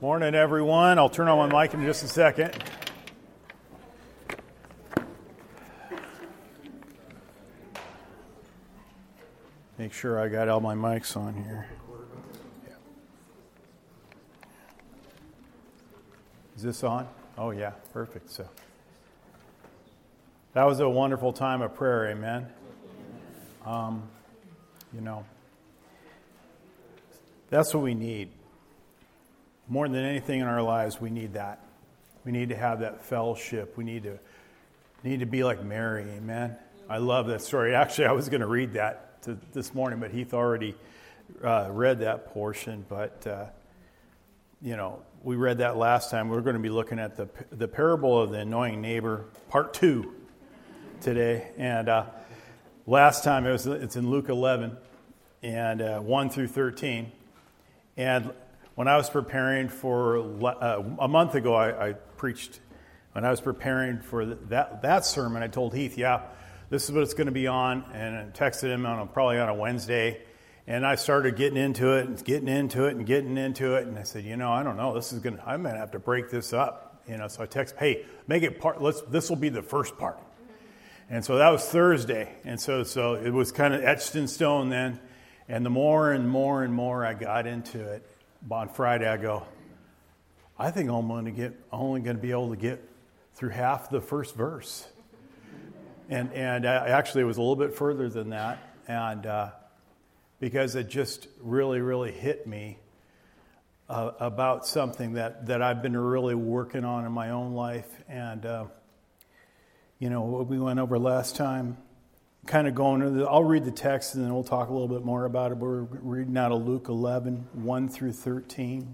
Morning, everyone. I'll turn on my mic in just a second. Make sure I got all my mics on here. Yeah. Is this on? Oh, yeah. Perfect. So that was a wonderful time of prayer. Amen. That's what we need. More than anything in our lives, we need that. We need to have that fellowship. We need to be like Mary. Amen. I love that story. Actually, I was going to read that this morning, but Heath already read that portion. But we read that last time. We're going to be looking at the parable of the annoying neighbor, part 2, today. And last time it's in Luke 11 and 1 through 13. And when I was preparing for a month ago, I preached. When I was preparing for that sermon, I told Heath, this is what it's going to be on, and I texted him probably on a Wednesday. And I started getting into it, and I said, I don't know, I'm going to have to break this up. So I text, hey, make it part. This will be the first part. And so that was Thursday, and so it was kind of etched in stone then. And the more and more I got into it, on Friday I go, I think I'm only going to be able to get through half the first verse. And actually it was a little bit further than that, and because it just really, really hit me about something that I've been really working on in my own life. And what we went over last time, kind of going into I'll read the text and then we'll talk a little bit more about it. We're reading out of Luke 11, 1 through 13.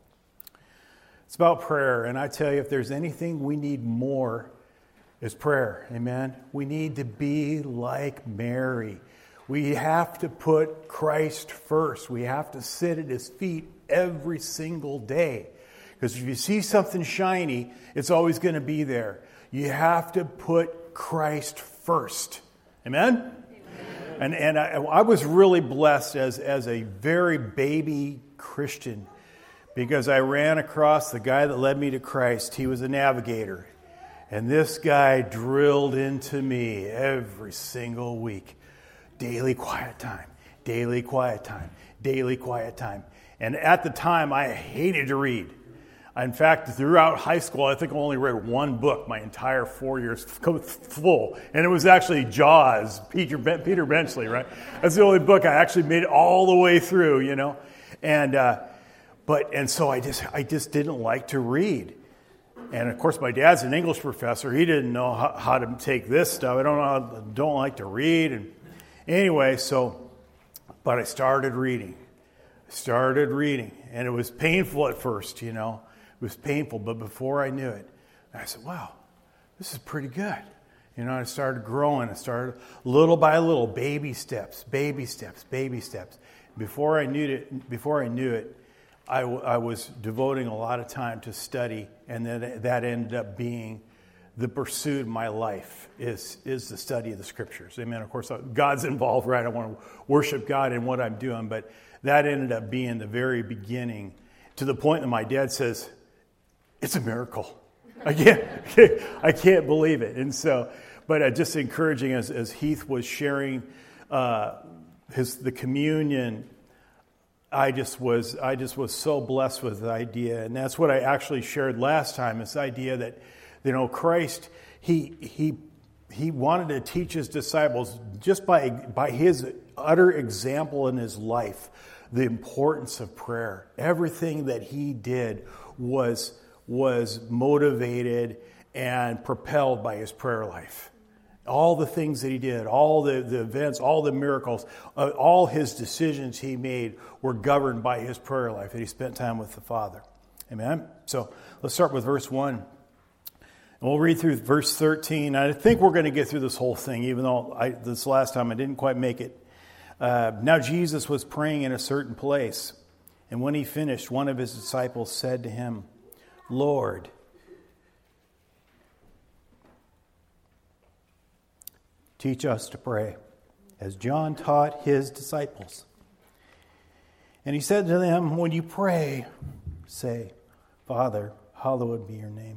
It's about prayer, and I tell you, if there's anything we need more, it's prayer. Amen? We need to be like Mary. We have to put Christ first. We have to sit at His feet every single day. Because if you see something shiny, it's always going to be there. You have to put Christ first. Amen? Amen. And I was really blessed as a very baby Christian, because I ran across the guy that led me to Christ. He was a navigator. And this guy drilled into me every single week. Daily quiet time, daily quiet time, daily quiet time. And at the time, I hated to read. In fact, throughout high school, I think I only read one book my entire 4 years full. And it was actually Jaws, Peter Benchley, right? That's the only book I actually made it all the way through, And so I just didn't like to read. And of course, my dad's an English professor. He didn't know how to take this stuff. I don't like to read. And anyway, but I started reading. And it was painful at first, It was painful, but before I knew it, I said, wow, this is pretty good. I started growing. I started little by little, baby steps. Before I knew it, I was devoting a lot of time to study, and then that ended up being the pursuit of my life is the study of the Scriptures. Amen. Of course, God's involved, right? I want to worship God in what I'm doing, but that ended up being the very beginning, to the point that my dad says, it's a miracle. I can't believe it. And so, but just encouraging as Heath was sharing the communion, I just was so blessed with the idea, and that's what I actually shared last time. This idea that, Christ, he wanted to teach His disciples just by His utter example in His life, the importance of prayer. Everything that He did was motivated and propelled by His prayer life. All the things that He did, all the events, all the miracles, all His decisions He made were governed by His prayer life, that He spent time with the Father. Amen? So let's start with verse 1. And we'll read through verse 13. I think we're going to get through this whole thing, even though this last time I didn't quite make it. Now Jesus was praying in a certain place, and when He finished, one of His disciples said to Him, Lord, teach us to pray, as John taught his disciples. And He said to them, when you pray, say, Father, hallowed be your name.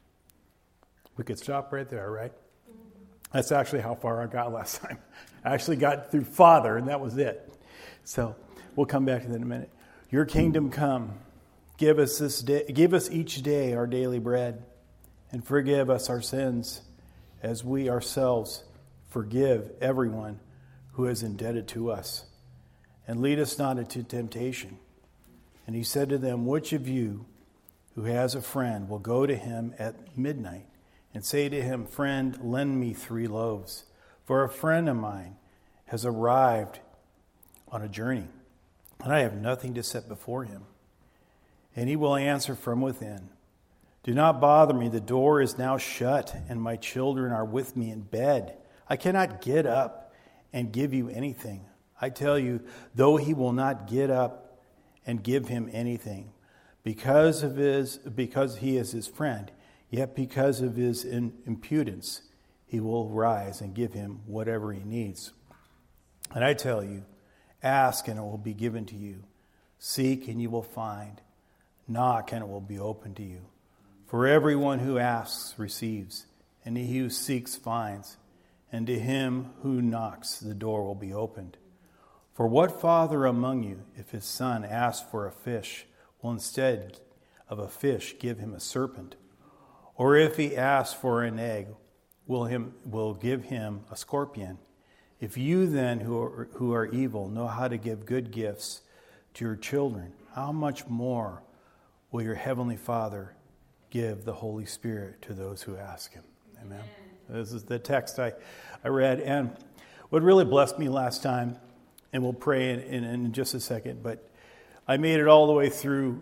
We could stop right there, right? That's actually how far I got last time. I actually got through Father, and that was it. So we'll come back to that in a minute. Your kingdom come. Give us each day our daily bread, and forgive us our sins, as we ourselves forgive everyone who is indebted to us. And lead us not into temptation. And he said to them, which of you who has a friend will go to him at midnight and say to him, friend, lend me 3 loaves, for a friend of mine has arrived on a journey, and I have nothing to set before him. And he will answer from within, do not bother me, the door is now shut, and my children are with me in bed. I cannot get up and give you anything. I tell you, though he will not get up and give him anything, because he is his friend, yet because of his impudence, he will rise and give him whatever he needs. And I tell you, ask and it will be given to you. Seek and you will find. Knock and it will be opened to you. For everyone who asks receives, and he who seeks finds, and to him who knocks the door will be opened. For what father among you, if his son asks for a fish, will instead of a fish give him a serpent? Or if he asks for an egg, will give him a scorpion? If you then, who are evil, know how to give good gifts to your children, how much more will your heavenly Father give the Holy Spirit to those who ask him? Amen. This is the text I read. And what really blessed me last time, and we'll pray in just a second, but I made it all the way through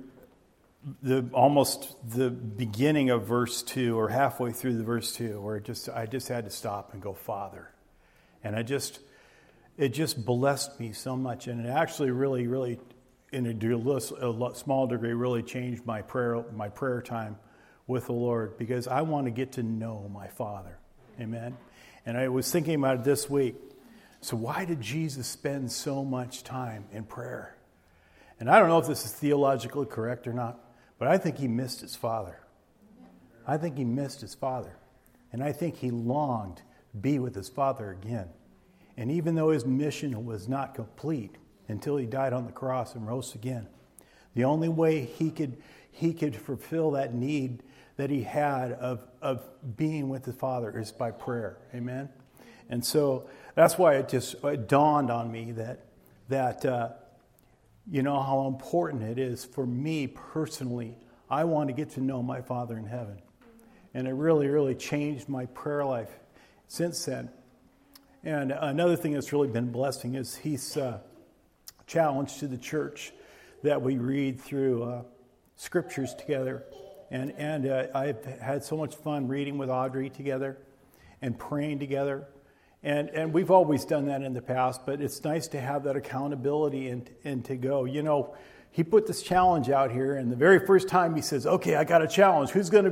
almost the beginning of verse 2, or halfway through the verse 2, where I just had to stop and go, Father. And it just blessed me so much. And it actually really, in a small degree, really changed my prayer time with the Lord, because I want to get to know my Father. Amen. And I was thinking about it this week. So why did Jesus spend so much time in prayer? And I don't know if this is theologically correct or not, but I think he missed his Father. I think he missed his Father. And I think he longed to be with his Father again. And even though his mission was not complete until he died on the cross and rose again, the only way he could fulfill that need that he had of being with his Father is by prayer. Amen? And so that's why it dawned on me that you know how important it is for me personally. I want to get to know my Father in heaven. And it really changed my prayer life since then. And another thing that's really been a blessing is he's challenged to the church that we read through scriptures together. And I've had so much fun reading with Audrey together and praying together. And we've always done that in the past, but it's nice to have that accountability and to go. You know, he put this challenge out here, and the very first time he says, "Okay, I got a challenge. Who's going to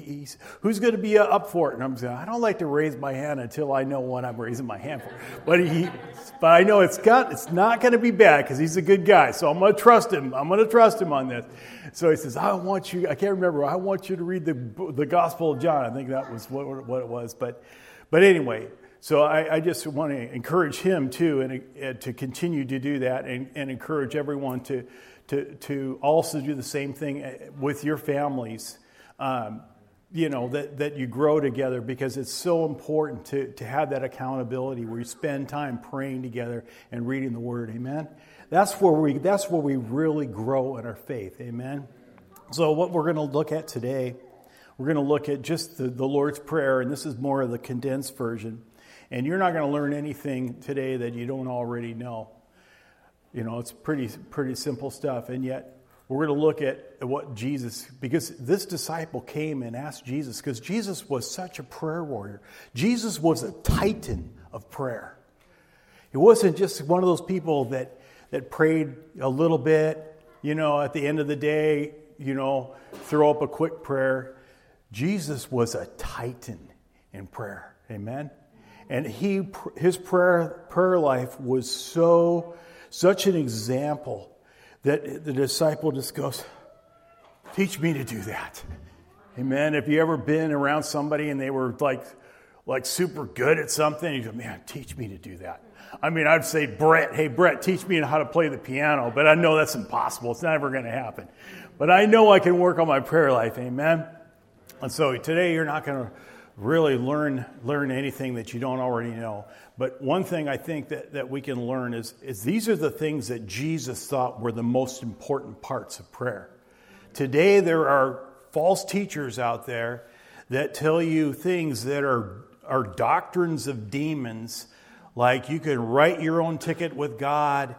be up for it?" And I'm saying, I don't like to raise my hand until I know what I'm raising my hand for. But I know it's not going to be bad because he's a good guy. So I'm going to trust him. I'm going to trust him on this. So he says, I can't remember. I want you to read the Gospel of John. I think that was what it was. But anyway. So I just want to encourage him too, and to continue to do that, and encourage everyone to also do the same thing with your families. You know, that you grow together, because it's so important to have that accountability where you spend time praying together and reading the Word. Amen. That's where we really grow in our faith. Amen. So what we're going to look at today, we're going to look at just the Lord's Prayer, and this is more of the condensed version. And you're not going to learn anything today that you don't already know. You know, it's pretty simple stuff. And yet, we're going to look at what Jesus, because this disciple came and asked Jesus, because Jesus was such a prayer warrior. Jesus was a titan of prayer. He wasn't just one of those people that prayed a little bit, you know, at the end of the day, you know, throw up a quick prayer. Jesus was a titan in prayer. Amen? And his prayer life was such an example that the disciple just goes, Teach me to do that. Amen. Have you ever been around somebody and they were like super good at something? You go, man, teach me to do that. I mean, I'd say, Brett, teach me how to play the piano. But I know that's impossible. It's never going to happen. But I know I can work on my prayer life. Amen. And so today you're not going to really learn anything that you don't already know. But one thing I think that we can learn is these are the things that Jesus thought were the most important parts of prayer. Today there are false teachers out there that tell you things that are doctrines of demons, like you can write your own ticket with God.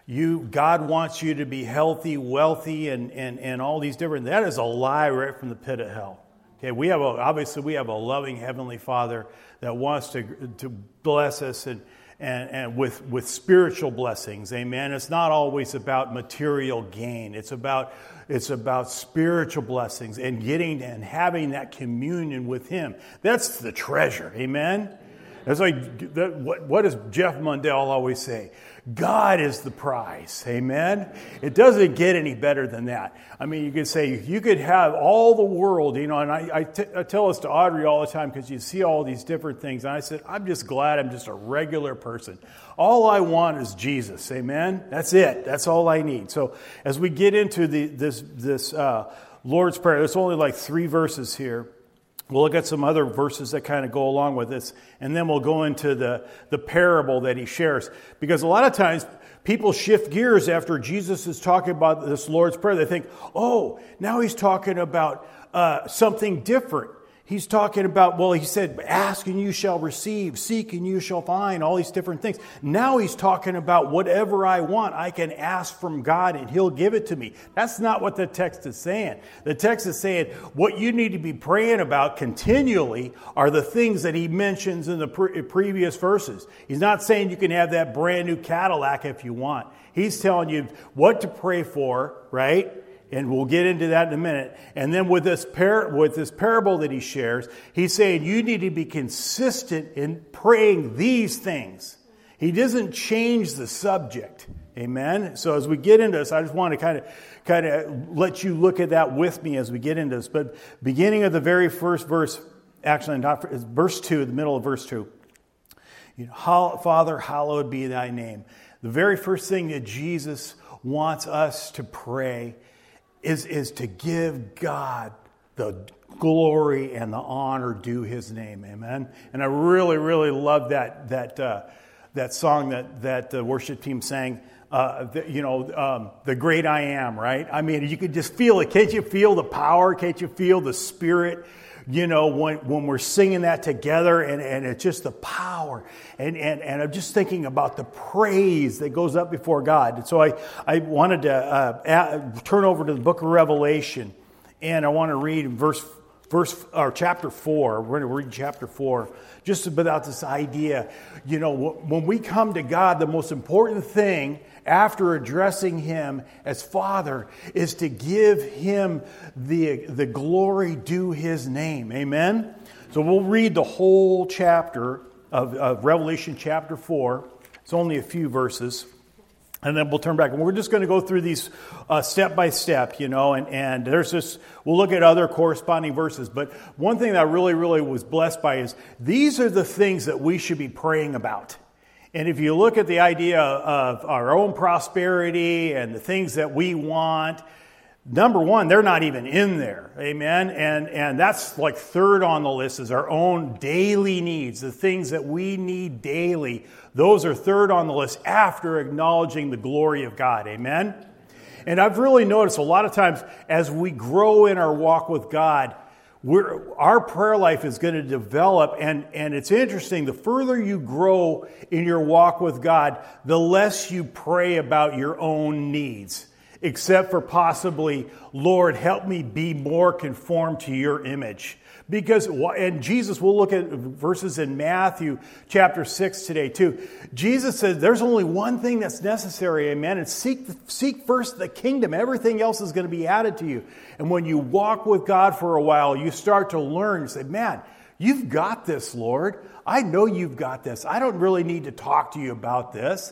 God wants you to be healthy, wealthy, and all these different. That is a lie right from the pit of hell. Okay, we have a loving Heavenly Father that wants to bless us and with spiritual blessings. Amen. It's not always about material gain. It's about spiritual blessings and getting and having that communion with Him. That's the treasure. Amen. It's like, what does Jeff Mundell always say? God is the prize. Amen? It doesn't get any better than that. I mean, you could say, you could have all the world, and I tell this to Audrey all the time because you see all these different things. And I said, I'm just glad I'm just a regular person. All I want is Jesus. Amen? That's it. That's all I need. So as we get into this Lord's Prayer, there's only like 3 verses here. We'll look at some other verses that kind of go along with this, and then we'll go into the parable that he shares. Because a lot of times, people shift gears after Jesus is talking about this Lord's Prayer. They think, oh, now he's talking about something different. He's talking about, well, he said, ask and you shall receive, seek and you shall find, all these different things. Now he's talking about whatever I want, I can ask from God and He'll give it to me. That's not what the text is saying. The text is saying what you need to be praying about continually are the things that he mentions in the previous verses. He's not saying you can have that brand new Cadillac if you want. He's telling you what to pray for, right? And we'll get into that in a minute. And then with this parable that he shares, he's saying you need to be consistent in praying these things. He doesn't change the subject. Amen? So as we get into this, I just want to kind of let you look at that with me as we get into this. But beginning of the very first verse, actually not verse 2, the middle of verse 2. Father, hallowed be thy name. The very first thing that Jesus wants us to pray is to give God the glory and the honor due His name. Amen. And I really, really love that song that the worship team sang. The great I am, right? I mean, you could just feel it. Can't you feel the power? Can't you feel the Spirit? When we're singing that together, and it's just the power, and I'm just thinking about the praise that goes up before God. And so I wanted to turn over to the book of Revelation, and I want to read chapter 4. We're going to read chapter 4, just about this idea. When we come to God, the most important thing after addressing Him as Father is to give Him the glory due His name. Amen? So we'll read the whole chapter of Revelation chapter 4. It's only a few verses. And then we'll turn back. And we're just going to go through these step by step, and there's this, we'll look at other corresponding verses. But one thing that I really, really was blessed by is these are the things that we should be praying about. And if you look at the idea of our own prosperity and the things that we want, number one, they're not even in there. Amen? And that's like third on the list is our own daily needs, the things that we need daily. Those are third on the list after acknowledging the glory of God. Amen? And I've really noticed a lot of times as we grow in our walk with God, our prayer life is going to develop, and it's interesting, the further you grow in your walk with God, the less you pray about your own needs, except for possibly, Lord, help me be more conformed to your image. And Jesus, we'll look at verses in Matthew chapter 6 today too. Jesus said there's only one thing that's necessary, amen, and seek first the kingdom. Everything else is going to be added to you. And when you walk with God for a while, you start to learn. You say, man, you've got this, Lord. I know you've got this. I don't really need to talk to you about this.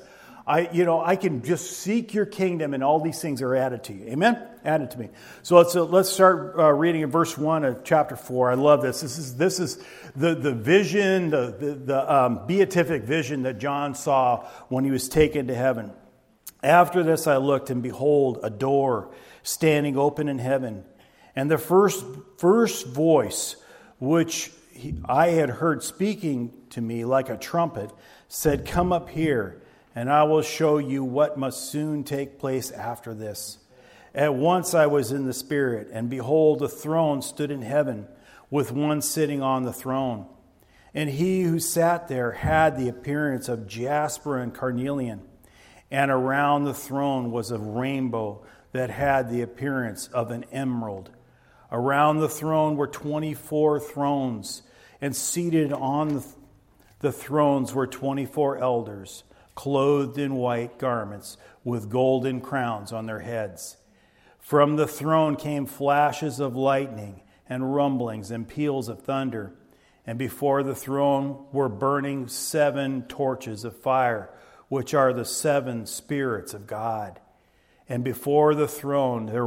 I can just seek your kingdom, and all these things are added to you. Amen? Added to me. So let's start reading in verse 1 of chapter 4. I love this. This is the vision, the beatific vision that John saw when he was taken to heaven. After this I looked, and behold, a door standing open in heaven. And the first voice, which I had heard speaking to me like a trumpet, said, "Come up here, and I will show you what must soon take place after this." At once I was in the Spirit, and behold, a throne stood in heaven, with one sitting on the throne. And he who sat there had the appearance of jasper and carnelian. And around the throne was a rainbow that had the appearance of an emerald. Around the throne were 24 thrones, and seated on the thrones were 24 elders, clothed in white garments, with golden crowns on their heads. From the throne came flashes of lightning, and rumblings and peals of thunder. And before the throne were burning 7 torches of fire, which are the 7 spirits of God. And before the throne there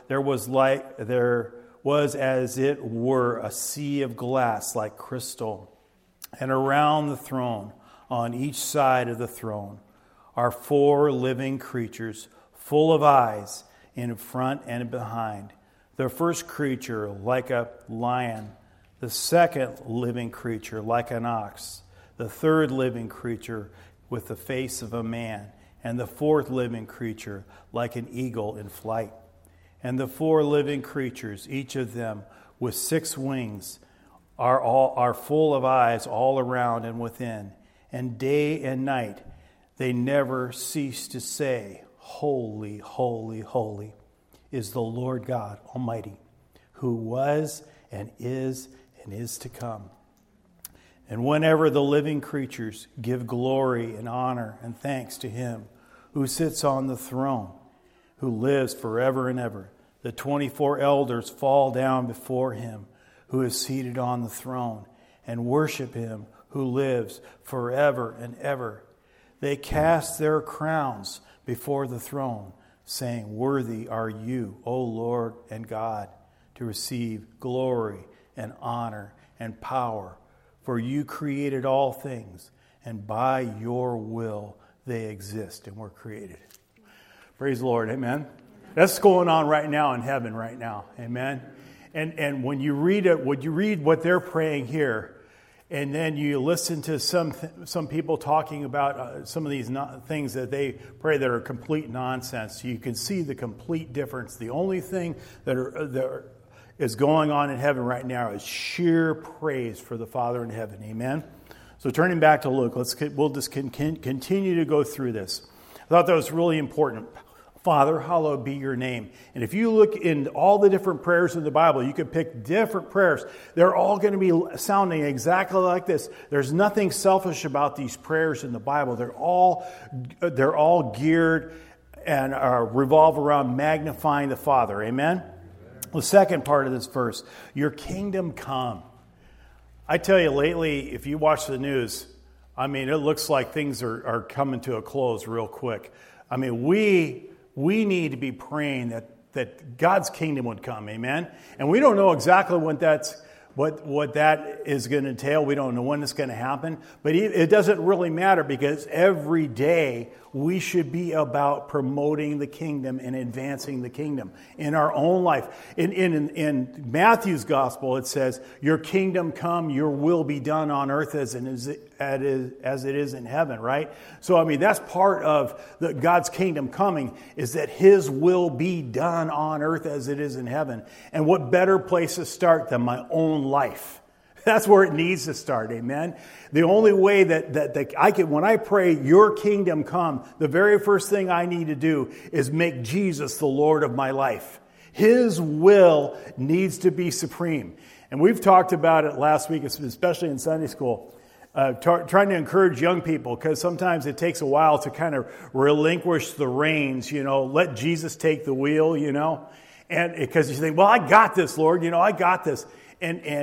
was as it were a sea of glass like crystal. And around the throne, on each side of the throne, are 4 living creatures, full of eyes, in front and behind. The first creature like a lion, the second living creature like an ox, the third living creature with the face of a man, and the fourth living creature like an eagle in flight. And the 4 living creatures, each of them with 6 wings, are full of eyes all around and within. And day and night they never cease to say, "Holy, holy, holy is the Lord God Almighty, who was and is to come." And whenever the living creatures give glory and honor and thanks to him who sits on the throne, who lives forever and ever, the 24 elders fall down before him who is seated on the throne and worship him who lives forever and ever. They cast their crowns before the throne, saying, "Worthy are you, O Lord and God, to receive glory and honor and power. For you created all things, and by your will they exist and were created." Praise the Lord, amen. That's going on right now in heaven right now, amen. And when you read it, when you read what they're praying here, and then you listen to some people talking about some of these things that they pray that are complete nonsense, you can see the complete difference. The only thing that is going on in heaven right now is sheer praise for the Father in heaven. Amen? So turning back to Luke, we'll just continue to go through this. I thought that was really important. Father, hallowed be your name. And if you look in all the different prayers in the Bible, you could pick different prayers. They're all going to be sounding exactly like this. There's nothing selfish about these prayers in the Bible. They're all geared and revolve around magnifying the Father. Amen? The second part of this verse, your kingdom come. I tell you lately, if you watch the news, I mean, it looks like things are coming to a close real quick. I mean, we need to be praying that God's kingdom would come, amen? And we don't know exactly what that is going to entail. We don't know when it's going to happen. But it doesn't really matter, because every day we should be about promoting the kingdom and advancing the kingdom in our own life. In Matthew's gospel, it says, "Your kingdom come, your will be done on earth as it is in heaven," right? So, I mean, that's part of God's kingdom coming, is that his will be done on earth as it is in heaven. And what better place to start than my own life? That's where it needs to start, amen? The only way that I can, when I pray, your kingdom come, the very first thing I need to do is make Jesus the Lord of my life. His will needs to be supreme. And we've talked about it last week, especially in Sunday school, trying to encourage young people, because sometimes it takes a while to kind of relinquish the reins, let Jesus take the wheel, and because you think, well, I got this, Lord, I got this. And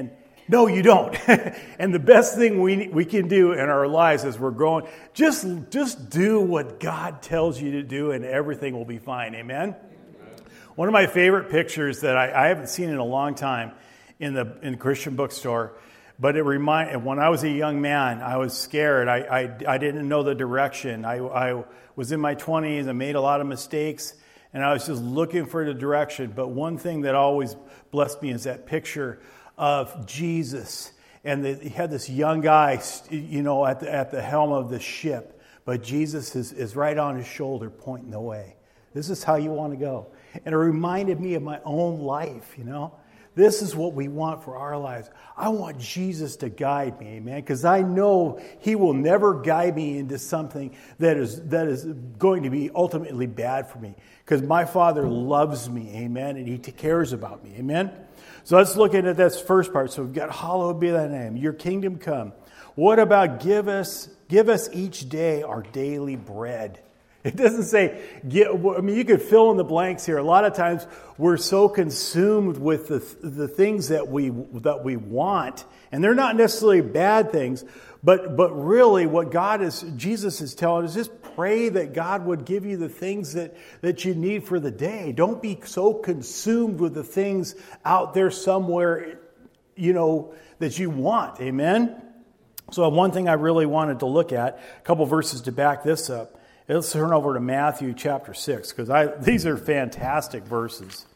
No, you don't. And the best thing we can do in our lives as we're growing, just do what God tells you to do and everything will be fine. Amen? One of my favorite pictures that I haven't seen in a long time in the Christian bookstore, but when I was a young man, I was scared. I didn't know the direction. I was in my 20s. I made a lot of mistakes, and I was just looking for the direction. But one thing that always blessed me is that picture of Jesus. And he had this young guy, at the helm of the ship. But Jesus is right on his shoulder pointing the way. This is how you want to go. And it reminded me of my own life, This is what we want for our lives. I want Jesus to guide me, amen, because I know he will never guide me into something that is going to be ultimately bad for me, because my Father loves me, amen, and he cares about me, amen. So let's look at this first part. So we've got hallowed be thy name, your kingdom come. What about give us each day our daily bread? It doesn't say, you could fill in the blanks here. A lot of times we're so consumed with the things that we want, and they're not necessarily bad things, but really what Jesus is telling us, just pray that God would give you the things that you need for the day. Don't be so consumed with the things out there somewhere, that you want. Amen? So one thing I really wanted to look at, a couple verses to back this up. Let's turn over to Matthew chapter 6, because these are fantastic verses.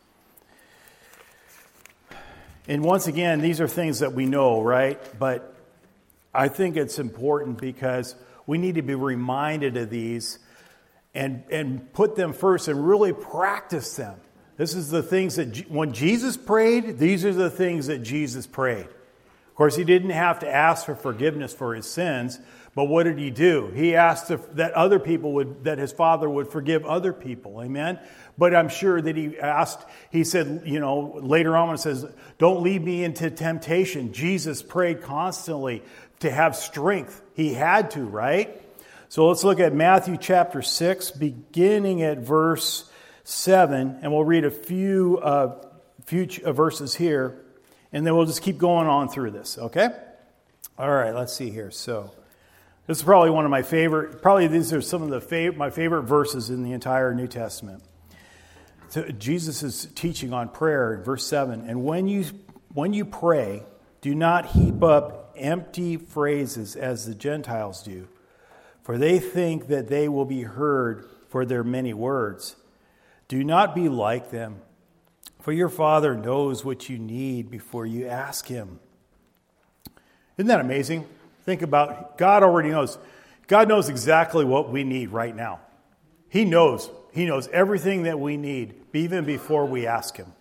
And once again, these are things that we know, right? But I think it's important because we need to be reminded of these and put them first and really practice them. This is the things that when Jesus prayed, these are the things that Jesus prayed. Of course, he didn't have to ask for forgiveness for his sins, but what did he do? He asked that his Father would forgive other people, amen? But I'm sure that he said, later on when it says, don't lead me into temptation. Jesus prayed constantly to have strength. He had to, right? So let's look at Matthew chapter 6, beginning at verse 7, and we'll read a few verses here, and then we'll just keep going on through this, okay? All right, let's see here. So this is probably one of my favorite, these are some of my favorite verses in the entire New Testament. So Jesus is teaching on prayer in verse 7. And when you pray, do not heap up empty phrases as the Gentiles do, for they think that they will be heard for their many words. Do not be like them, for your Father knows what you need before you ask him. Isn't that amazing? Think about, God already knows. God knows exactly what we need right now. He knows. He knows everything that we need, even before we ask him.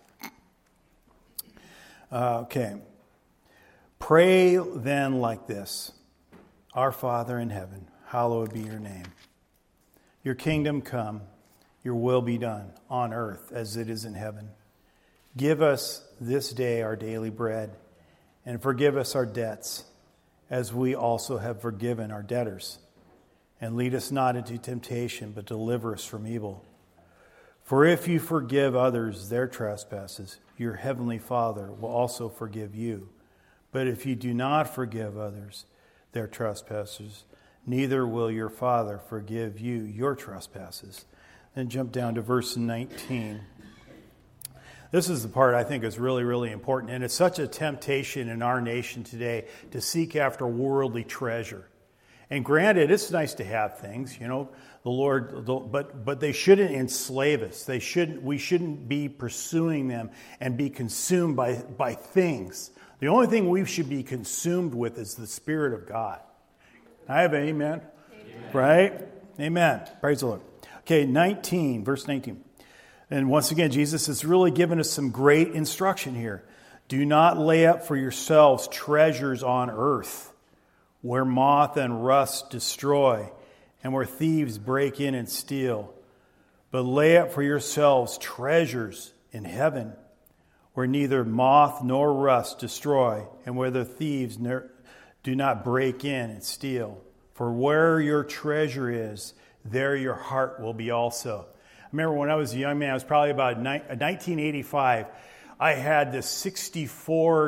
Okay. Pray then like this. Our Father in heaven, hallowed be your name. Your kingdom come, your will be done on earth as it is in heaven. Give us this day our daily bread, and forgive us our debts, as we also have forgiven our debtors. And lead us not into temptation, but deliver us from evil. For if you forgive others their trespasses, your heavenly Father will also forgive you. But if you do not forgive others their trespasses, neither will your Father forgive you your trespasses. Then jump down to verse 19. This is the part I think is really, really important. And it's such a temptation in our nation today to seek after worldly treasure. And granted, it's nice to have things, the Lord, but they shouldn't enslave us. We shouldn't be pursuing them and be consumed by things. The only thing we should be consumed with is the Spirit of God. I have an amen. Right? Amen. Praise the Lord. Okay, verse 19. And once again, Jesus has really given us some great instruction here. Do not lay up for yourselves treasures on earth, where moth and rust destroy, and where thieves break in and steal. But lay up for yourselves treasures in heaven, where neither moth nor rust destroy, and where the thieves do not break in and steal. For where your treasure is, there your heart will be also. I remember when I was a young man, I was probably about 1985. I had this 64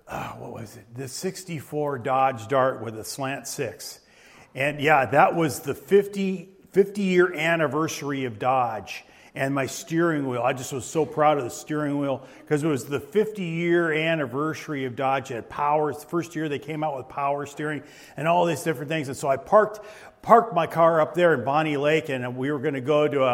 what was it? The 64 Dodge Dart with a slant 6. And yeah, that was the 50-year anniversary of Dodge. And my steering wheel, I just was so proud of the steering wheel because it was the 50-year anniversary of Dodge. It had power. It's the first year they came out with power steering and all these different things. And so I parked my car up there in Bonnie Lake, and we were going to go to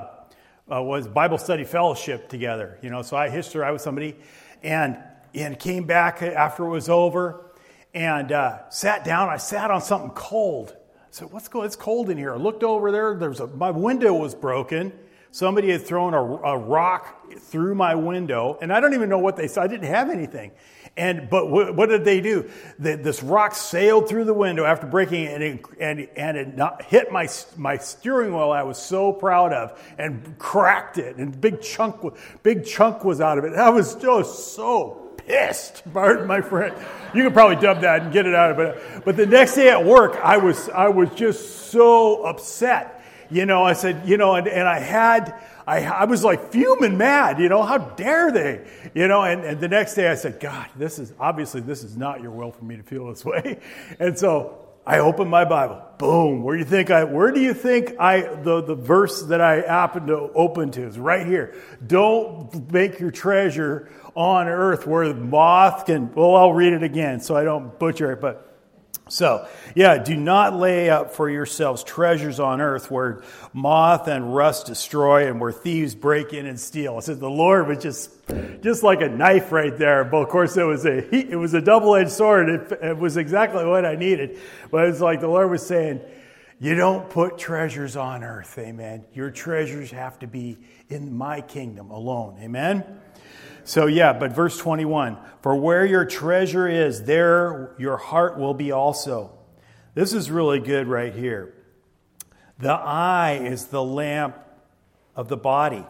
a Bible study fellowship together. So I hitched a ride with somebody and came back after it was over and sat down. I sat on something cold. I said, it's cold in here. I looked over there. My window was broken. Somebody had thrown a rock through my window, and I don't even know what they said. I didn't have anything. But what did they do? This rock sailed through the window after breaking it, and it hit my steering wheel. I was so proud of, and cracked it, and big chunk was out of it. I was just so pissed, Bart, my friend. You could probably dub that and get it out of it. But the next day at work, I was just so upset. I said, and I was like fuming mad, how dare they, and the next day I said, God, this is not your will for me to feel this way. And so I opened my Bible, boom, where do you think the verse that I happened to open to is right here. Don't make your treasure on earth where moth can, I'll read it again so I don't butcher it, do not lay up for yourselves treasures on earth where moth and rust destroy and where thieves break in and steal. It says the Lord was just like a knife right there. But of course, it was a double-edged sword. It was exactly what I needed. But it's like the Lord was saying, you don't put treasures on earth, amen. Your treasures have to be in my kingdom alone, amen. So but verse 21, for where your treasure is, there your heart will be also. This is really good right here. The eye is the lamp of the body.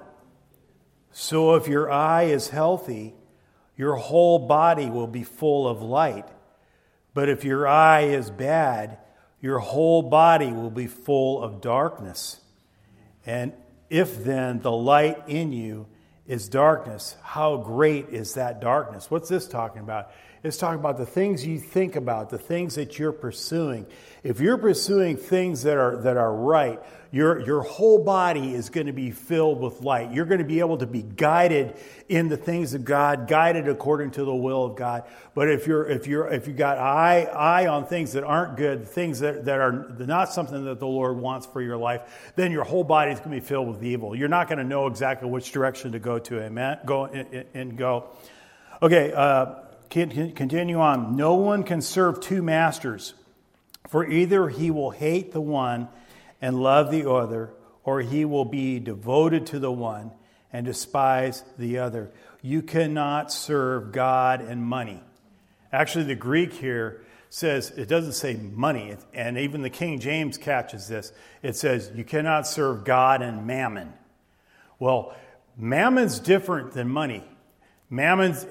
So if your eye is healthy, your whole body will be full of light. But if your eye is bad, your whole body will be full of darkness. And if then the light in you is darkness, how great is that darkness? What's this talking about? It's talking about the things you think about, the things that you're pursuing. If you're pursuing things that are right, your whole body is going to be filled with light. You're going to be able to be guided in the things of God, guided according to the will of God. But if you got eye on things that aren't good, things that are not something that the Lord wants for your life, then your whole body is going to be filled with evil. You're not going to know exactly which direction to go to. Amen. Go. Okay. Continue on. No one can serve two masters, for either he will hate the one and love the other, or he will be devoted to the one and despise the other. You cannot serve God and money. Actually, the Greek here says, it doesn't say money, and even the King James catches this. It says, you cannot serve God and mammon. Well, mammon's different than money. Money's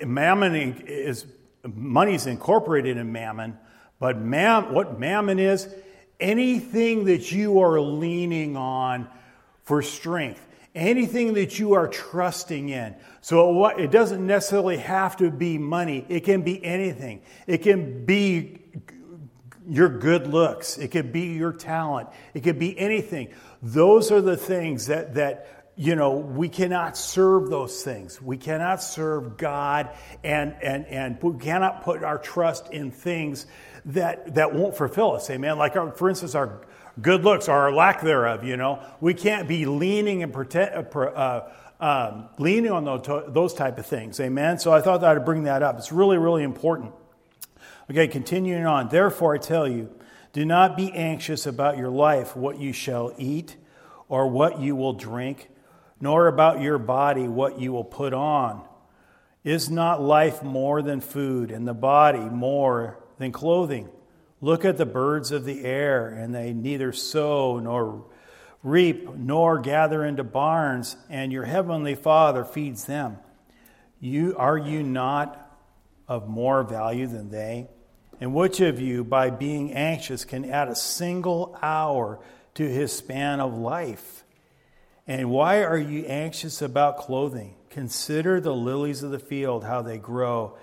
incorporated in mammon, but what mammon is, anything that you are leaning on for strength, anything that you are trusting in. So it doesn't necessarily have to be money. It can be anything. It can be your good looks. It could be your talent. It could be anything. Those are the things that we cannot serve those things. We cannot serve God and we cannot put our trust in things that won't fulfill us. Amen. Like for instance, our good looks or our lack thereof. We can't be leaning and leaning on those type of things. Amen. So I thought that I'd bring that up. It's really, really important. Okay, continuing on. Therefore, I tell you, do not be anxious about your life, what you shall eat, or what you will drink, nor about your body, what you will put on. Is not life more than food, and the body more than clothing? Look at the birds of the air, and they neither sow nor reap nor gather into barns, and your heavenly Father feeds them. Are you not of more value than they? And which of you, by being anxious, can add a single hour to his span of life? And why are you anxious about clothing? Consider the lilies of the field, how they grow.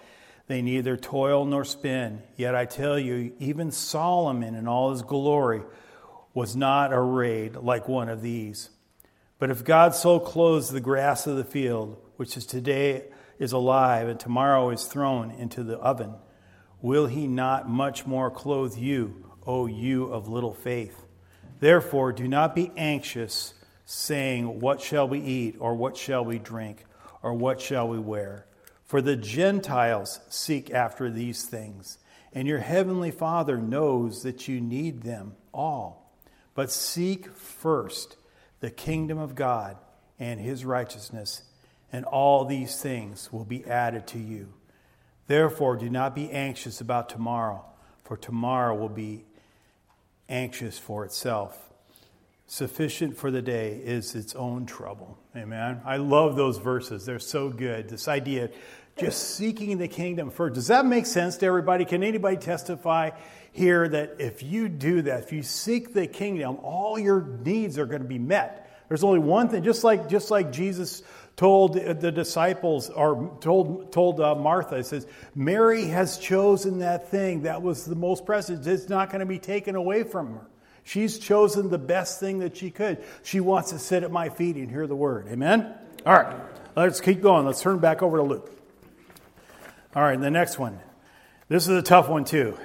They neither toil nor spin. Yet I tell you, even Solomon in all his glory was not arrayed like one of these. But if God so clothes the grass of the field, which is today is alive and tomorrow is thrown into the oven, will he not much more clothe you, O you of little faith? Therefore, do not be anxious, saying, what shall we eat, or what shall we drink, or what shall we wear? For the Gentiles seek after these things, and your heavenly Father knows that you need them all. But seek first the kingdom of God and his righteousness, and all these things will be added to you. Therefore, do not be anxious about tomorrow, for tomorrow will be anxious for itself. Sufficient for the day is its own trouble. Amen. I love those verses. They're so good. This idea, just seeking the kingdom first. Does that make sense to everybody? Can anybody testify here that if you do that, if you seek the kingdom, all your needs are going to be met? There's only one thing, just like Jesus told the disciples, or told Martha, it says, Mary has chosen that thing that was the most precious. It's not going to be taken away from her. She's chosen the best thing that she could. She wants to sit at my feet and hear the word. Amen? All right, let's keep going. Let's turn back over to Luke. All right, the next one. This is a tough one too.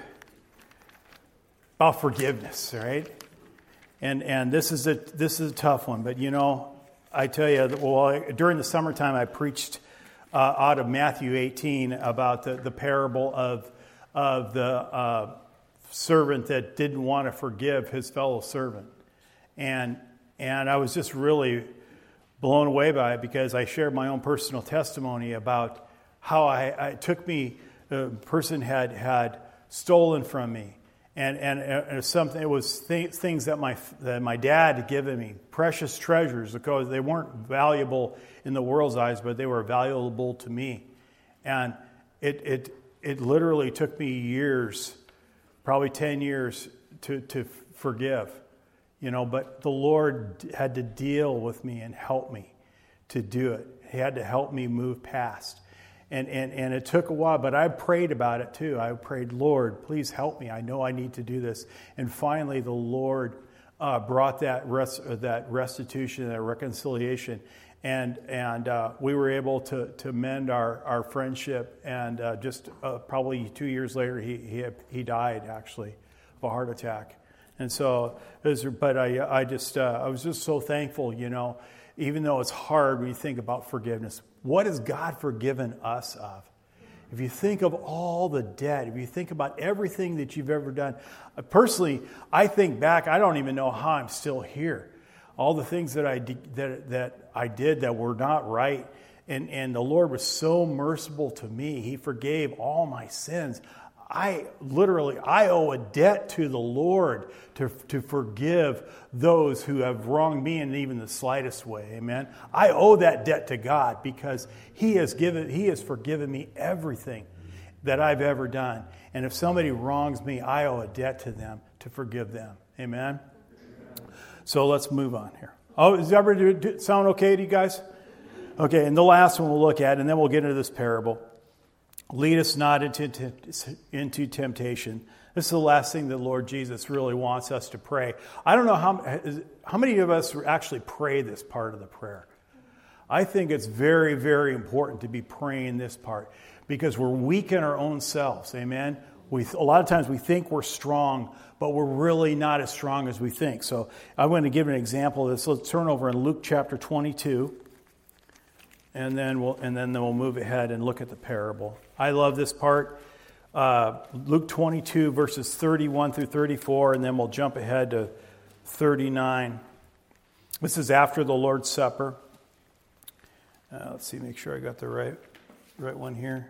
About forgiveness, all right? And this is a tough one, but I tell you, well, during the summertime I preached out of Matthew 18 about the parable of the servant that didn't want to forgive his fellow servant, and I was just really blown away by it because I shared my own personal testimony about how it took me. The person had stolen from me. And something, it was things that my dad had given me, precious treasures, because they weren't valuable in the world's eyes, but they were valuable to me. And it literally took me years, probably 10 years, to forgive, But the Lord had to deal with me and help me to do it. He had to help me move past. And it took a while, but I prayed about it too. I prayed, Lord, please help me. I know I need to do this. And finally, the Lord brought that restitution, that reconciliation, and we were able to mend our friendship. And just probably 2 years later, he died actually of a heart attack. And so, I was just so thankful, even though it's hard when you think about forgiveness. What has God forgiven us of? If you think of all the debt, if you think about everything that you've ever done, personally, I think back, I don't even know how I'm still here. All the things that I did that were not right, and the Lord was so merciful to me. He forgave all my sins. I owe a debt to the Lord to forgive those who have wronged me in even the slightest way. Amen. I owe that debt to God because He has forgiven me everything that I've ever done. And if somebody wrongs me, I owe a debt to them to forgive them. Amen. So let's move on here. Oh, does that sound okay to you guys? Okay, and the last one we'll look at, and then we'll get into this parable. Lead us not into temptation. This is the last thing that Lord Jesus really wants us to pray. I don't know how many of us actually pray this part of the prayer. I think it's very, very important to be praying this part because we're weak in our own selves. Amen? A lot of times we think we're strong, but we're really not as strong as we think. So I'm going to give an example of this. Let's turn over in Luke chapter 22. And then we'll move ahead and look at the parable. I love this part. Luke 22, verses 31 through 34, and then we'll jump ahead to 39. This is after the Lord's Supper. Let's see, make sure I got the right one here.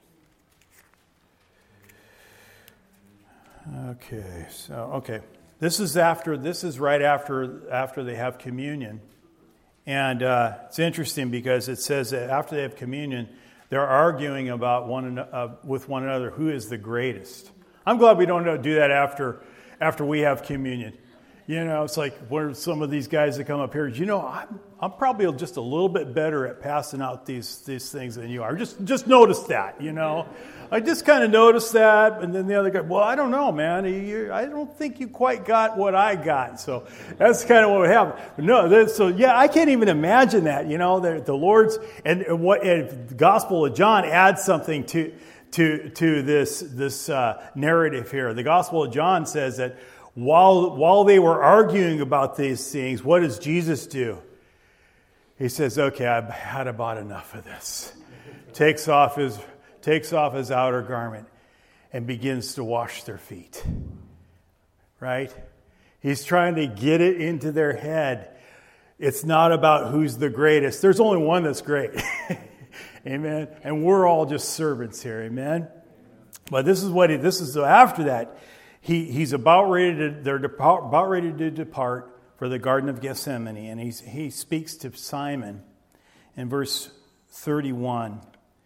Okay. This is right after they have communion. And it's interesting because it says that after they have communion, they're arguing about with one another who is the greatest. I'm glad we don't do that after we have communion. It's like where some of these guys that come up here, I'm probably just a little bit better at passing out these things than you are. Just notice that, I just kind of noticed that, and then the other guy, well, I don't know, man. I don't think you quite got what I got. So that's kind of what would happen. I can't even imagine that. The Lord's and the Gospel of John adds something to this narrative here. The Gospel of John says that while they were arguing about these things, what does Jesus do? He says, "Okay, I've had about enough of this." Takes off his outer garment and begins to wash their feet. Right? He's trying to get it into their head. It's not about who's the greatest. There's only one that's great. Amen. And we're all just servants here. Amen. But this is after that. They're about ready to depart for the Garden of Gethsemane, and he speaks to Simon in verse 31.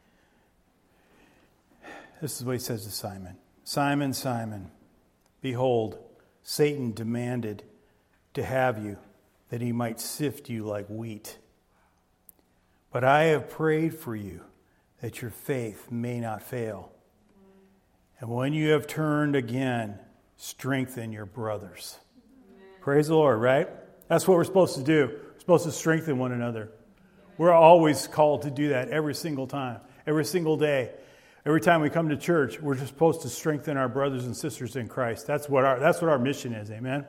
This is what he says to Simon. "Simon, Simon, behold, Satan demanded to have you, that he might sift you like wheat. But I have prayed for you, that your faith may not fail. And when you have turned again, strengthen your brothers." Amen. Praise the Lord, right? That's what we're supposed to do. We're supposed to strengthen one another. We're always called to do that every single time, every single day. Every time we come to church, we're just supposed to strengthen our brothers and sisters in Christ. That's what our mission is. Amen.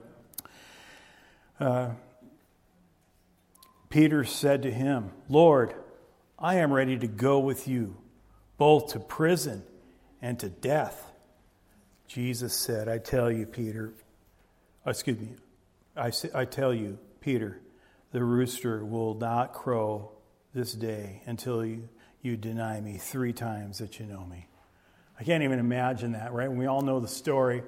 Peter said to him, "Lord, I am ready to go with you, both to prison and to death." Jesus said, I tell you, Peter, the rooster will not crow this day until you deny me 3 times that you know me. I can't even imagine that, right? We all know the story.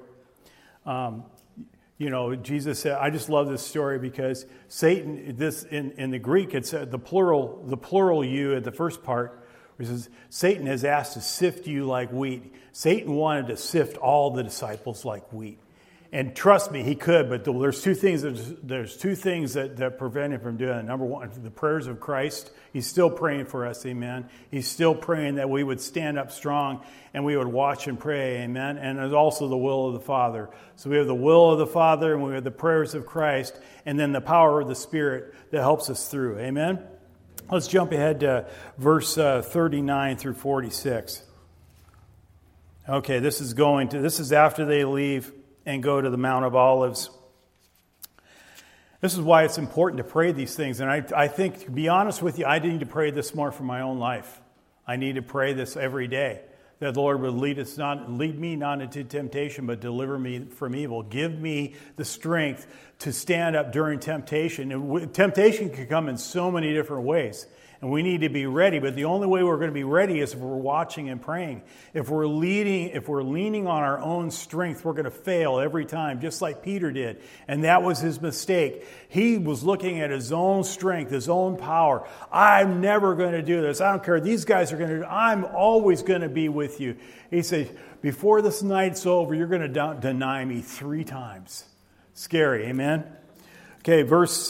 Jesus said, I just love this story because Satan, this in the Greek, it said the plural you at the first part, which says, Satan has asked to sift you like wheat. Satan wanted to sift all the disciples like wheat. And trust me, he could, but there's two things that prevent him from doing it. Number one, the prayers of Christ. He's still praying for us, amen. He's still praying that we would stand up strong and we would watch and pray, amen. And there's also the will of the Father. So we have the will of the Father and we have the prayers of Christ and then the power of the Spirit that helps us through, amen. Let's jump ahead to verse 39 through 46. Okay, this is after they leave and go to the Mount of Olives. This is why it's important to pray these things. And I think, to be honest with you, I need to pray this more for my own life. I need to pray this every day. That the Lord would lead me not into temptation, but deliver me from evil. Give me the strength to stand up during temptation. And temptation can come in so many different ways. And we need to be ready. But the only way we're going to be ready is if we're watching and praying. If we're leaning on our own strength, we're going to fail every time, just like Peter did. And that was his mistake. He was looking at his own strength, his own power. I'm never going to do this. I don't care. These guys are going to do it. I'm always going to be with you. He said, before this night's over, you're going to deny me 3 times. Scary, amen? Okay, verse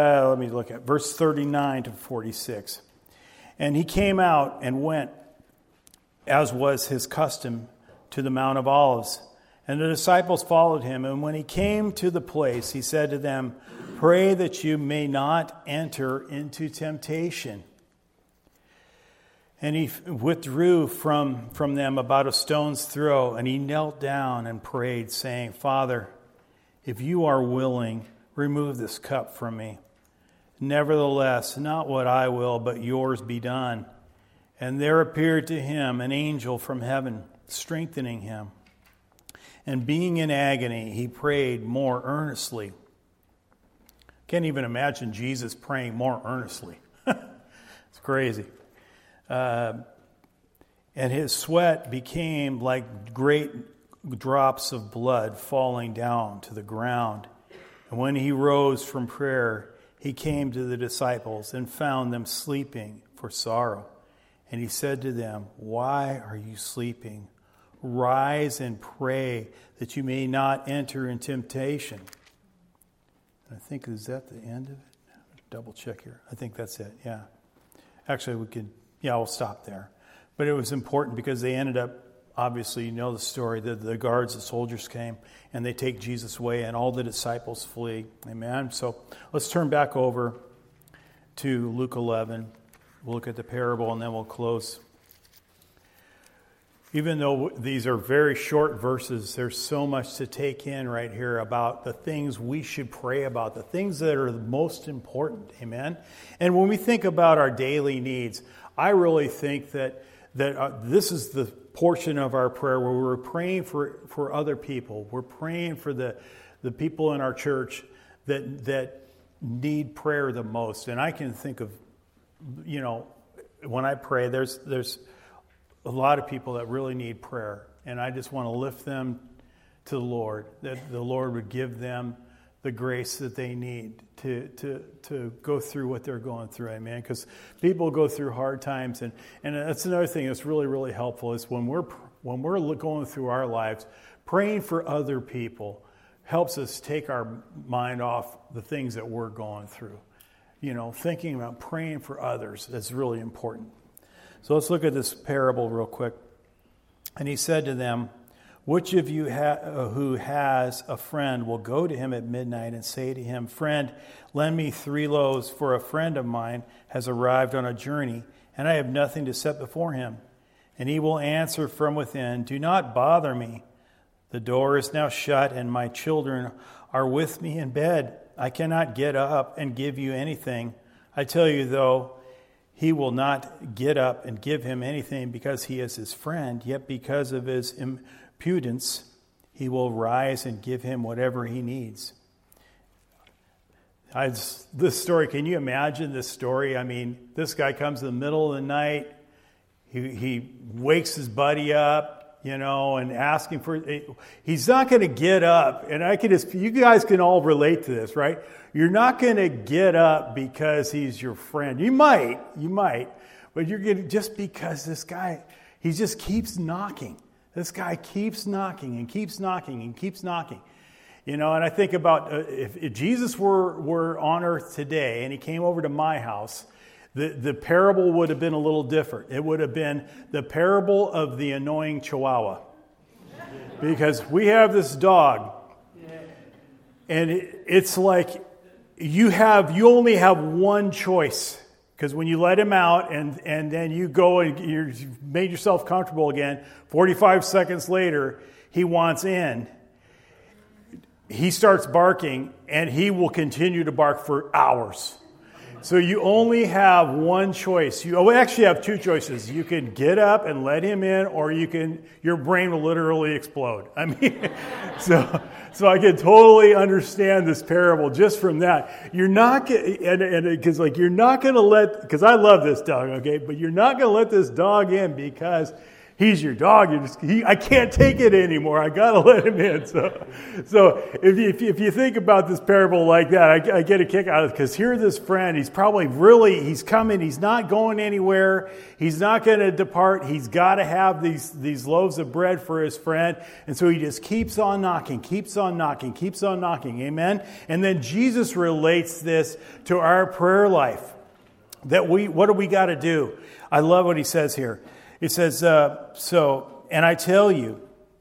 39 to 46. And he came out and went, as was his custom, to the Mount of Olives. And the disciples followed him. And when he came to the place, he said to them, "Pray that you may not enter into temptation." And he withdrew from them about a stone's throw, and he knelt down and prayed, saying, "Father, if you are willing, remove this cup from me. Nevertheless, not what I will, but yours be done." And there appeared to him an angel from heaven, strengthening him. And being in agony, he prayed more earnestly. Can't even imagine Jesus praying more earnestly. It's crazy. And his sweat became like great drops of blood falling down to the ground. And when he rose from prayer, he came to the disciples and found them sleeping for sorrow. And he said to them, "Why are you sleeping? Rise and pray that you may not enter in temptation." I think, is that the end of it? Double check here. I think that's it, yeah. Actually, we'll stop there. But it was important because they ended up, obviously, you know the story, the guards, the soldiers came, and they take Jesus away, and all the disciples flee. Amen? So let's turn back over to Luke 11. We'll look at the parable, and then we'll close. Even though these are very short verses, there's so much to take in right here about the things we should pray about, the things that are the most important. Amen? And when we think about our daily needs, I really think that this is the portion of our prayer where we're praying for other people. We're praying for the people in our church that need prayer the most. And I can think of, when I pray, there's a lot of people that really need prayer. And I just want to lift them to the Lord, that the Lord would give them the grace that they need to go through what they're going through. Amen. Because people go through hard times. And that's another thing that's really, really helpful is when we're going through our lives, praying for other people helps us take our mind off the things that we're going through. Thinking about praying for others is really important. So let's look at this parable real quick. And he said to them, which of you who has a friend will go to him at midnight and say to him, friend, lend me 3 loaves, for a friend of mine has arrived on a journey, and I have nothing to set before him. And he will answer from within, do not bother me. The door is now shut, and my children are with me in bed. I cannot get up and give you anything. I tell you, though, he will not get up and give him anything because he is his friend, yet because of his impudence, he will rise and give him whatever he needs. This story, can you imagine this story? I mean, this guy comes in the middle of the night. He wakes his buddy up, and asking for. He's not going to get up, and you guys can all relate to this, right? You're not going to get up because he's your friend. You might, but you're going to, just because this guy, he just keeps knocking. This guy keeps knocking and keeps knocking and keeps knocking. And I think about if Jesus were on earth today and he came over to my house, the parable would have been a little different. It would have been the parable of the annoying Chihuahua. Because we have this dog, and it's like you only have one choice. Because when you let him out and then you go and you've made yourself comfortable again, 45 seconds later, he wants in. He starts barking, and he will continue to bark for hours. So you only have one choice. You actually have 2 choices. You can get up and let him in, or your brain will literally explode. I mean, so I can totally understand this parable just from that. You're not because you're not going to let, because I love this dog, okay, but you're not going to let this dog in because he's your dog. I can't take it anymore. I got to let him in. So if you think about this parable like that, I get a kick out of it, because here's this friend. He's coming. He's not going anywhere. He's not going to depart. He's got to have these loaves of bread for his friend. And so he just keeps on knocking, keeps on knocking, keeps on knocking. Amen? And then Jesus relates this to our prayer life. What do we got to do? I love what he says here. It says, and I tell you,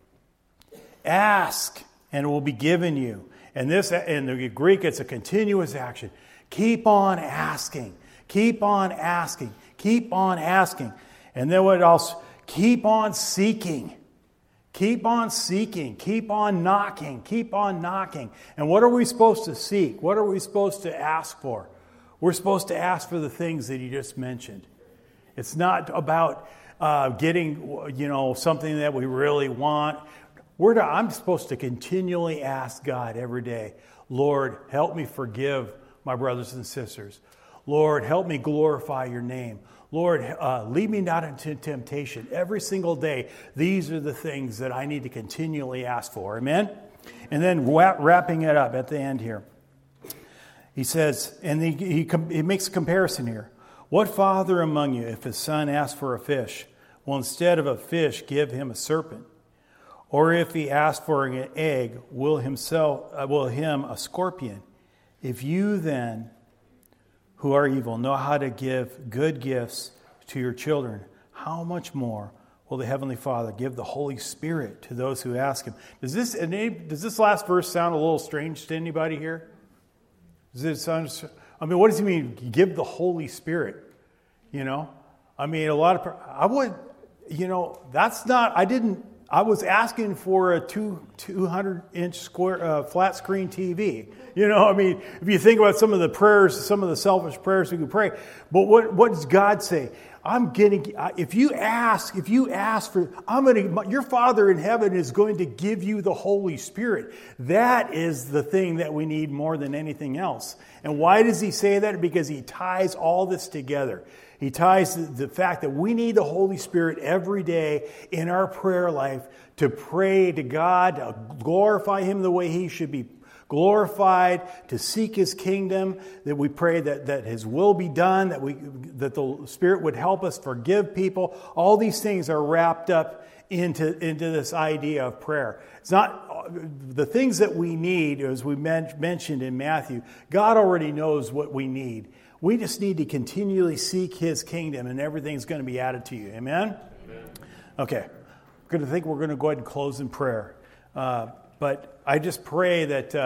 ask and it will be given you. And this, in the Greek, it's a continuous action. Keep on asking. Keep on asking. Keep on asking. And then what else? Keep on seeking. Keep on seeking. Keep on knocking. Keep on knocking. And what are we supposed to seek? What are we supposed to ask for? We're supposed to ask for the things that he just mentioned. It's not about getting, something that we really want. I'm supposed to continually ask God every day, Lord, help me forgive my brothers and sisters. Lord, help me glorify your name. Lord, lead me not into temptation. Every single day, these are the things that I need to continually ask for. Amen? And then wrapping it up at the end here. He says, and he makes a comparison here. What father among you, if his son asks for a fish, will instead of a fish give him a serpent? Or if he asks for an egg, will him a scorpion? If you then, who are evil, know how to give good gifts to your children, how much more will the Heavenly Father give the Holy Spirit to those who ask Him? Does this last verse sound a little strange to anybody here? Does it sound? I mean, what does He mean? Give the Holy Spirit. I mean, a lot of I would. That's not. I was asking for a 200-inch square flat screen TV. I mean, if you think about some of the prayers, some of the selfish prayers we could pray, but what does God say? If you ask for, your Father in heaven is going to give you the Holy Spirit. That is the thing that we need more than anything else. And why does He say that? Because He ties all this together. He ties the fact that we need the Holy Spirit every day in our prayer life to pray to God, to glorify Him the way He should be glorified, to seek His kingdom, that we pray that His will be done, that the Spirit would help us forgive people. All these things are wrapped up into this idea of prayer. It's not the things that we need, as we mentioned in Matthew. God already knows what we need. We just need to continually seek His kingdom, and everything's going to be added to you. Amen? Amen. Okay. We're going to go ahead and close in prayer. But I just pray that,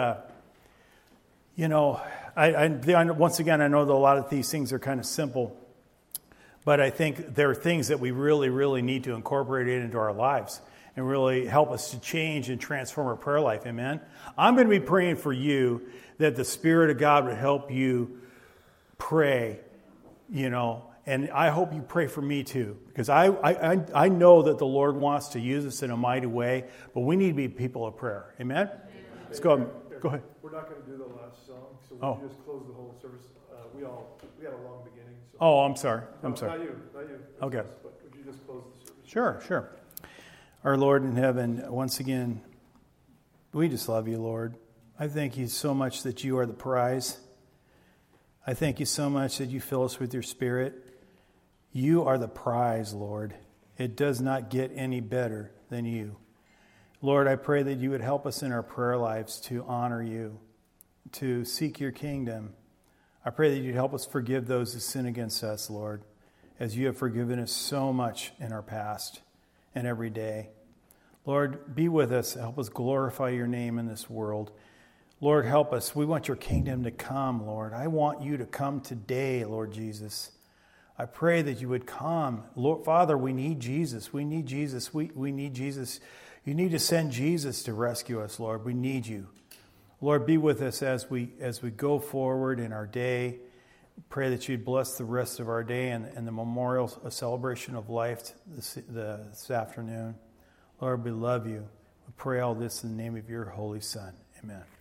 once again, I know that a lot of these things are kind of simple, but I think there are things that we really, really need to incorporate into our lives and really help us to change and transform our prayer life. Amen? I'm going to be praying for you that the Spirit of God would help you pray, and I hope you pray for me too, because I know that the Lord wants to use us in a mighty way, but we need to be people of prayer. Amen? Let's go ahead. Go ahead. We're not going to do the last song, so we just close the whole service. We had a long beginning. So. Oh, I'm sorry. Not you. Okay. But would you just close the service? Sure. Our Lord in heaven, once again, we just love you, Lord. I thank you so much that you are the prize. I thank you so much that you fill us with your Spirit. You are the prize, Lord. It does not get any better than you. Lord, I pray that you would help us in our prayer lives to honor you, to seek your kingdom. I pray that you'd help us forgive those who sin against us, Lord, as you have forgiven us so much in our past and every day. Lord, be with us. Help us glorify your name in this world. Lord, help us. We want your kingdom to come, Lord. I want you to come today, Lord Jesus. I pray that you would come. Lord, Father, we need Jesus. We need Jesus. We need Jesus. You need to send Jesus to rescue us, Lord. We need you. Lord, be with us as we go forward in our day. Pray that you'd bless the rest of our day and the memorial celebration of life this afternoon. Lord, we love you. We pray all this in the name of your Holy Son. Amen.